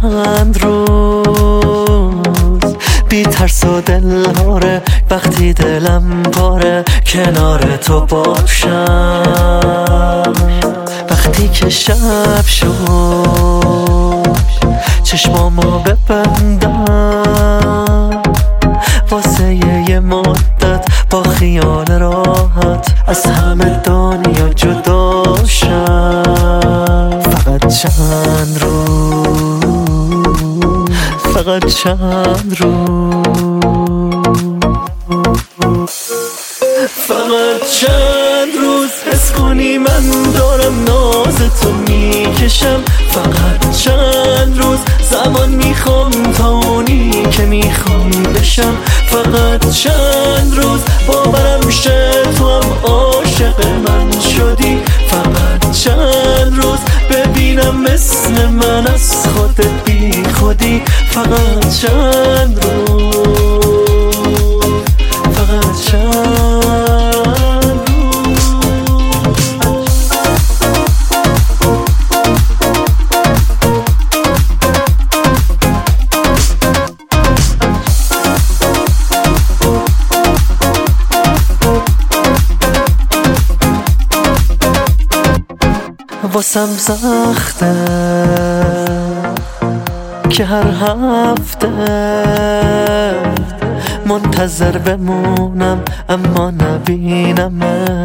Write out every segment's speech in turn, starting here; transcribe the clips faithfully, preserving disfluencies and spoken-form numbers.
چند روز بی ترس و دلهاره، وقتی دلم پاره کنار تو باشم. وقتی که شب شد چشمامو ببندم، واسه یه مدت با خیال راحت از همه دنیا جدا شم. فقط چند روز، فقط چند روز، فقط چند روز حس کنی من دارم ناز تو میکشم. فقط چند روز زمان میخوام تا اونی که میخوای بشم. فقط چند روز باورم شه تو هم عاشق من شدی. فقط چند روز ببینم مثل من از خودت بی خودی. فقط چند روز، فقط چند واسم سخته که هر هفته منتظر بمونم اما نبینم.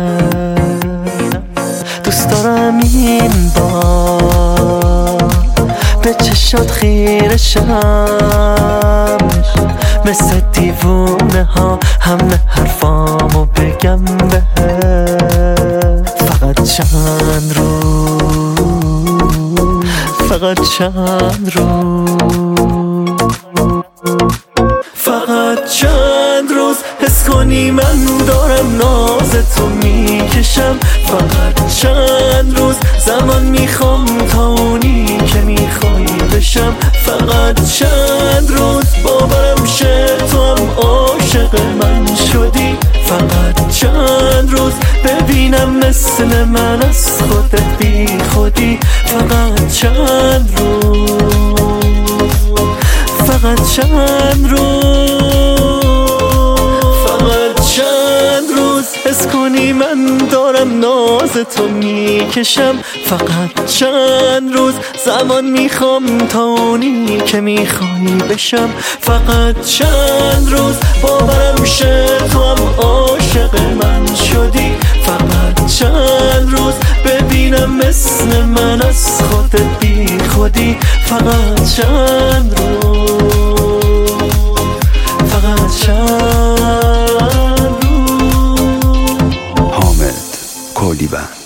دوست دارم این بار به چشات خیره شم، مثل دیوونه ها همه حرفامو بگم بهت. فقط چند روز، فقط چند روز، فقط چند روز حس کنی من دارم ناز تو میکشم. فقط چند روز زمان میخوام تا اونی که میخوای بشم. فقط چند روز باورم شه تو هم عاشق من شدی. فقط چند روز ببینم مثل من از خودت بی خودی. فقط چند روز، فقط چند روز، فقط چند روز حس کنی من دارم ناز تو میکشم. فقط چند روز زمان میخوام تا اونی که میخوای بشم. فقط چند روز باورم شه تو هم عاشق من شدی. فقط چند روز ببینم مثل من از خودت بی خودی. فقط چند روز، فقط چند روز. حامد کولیبند.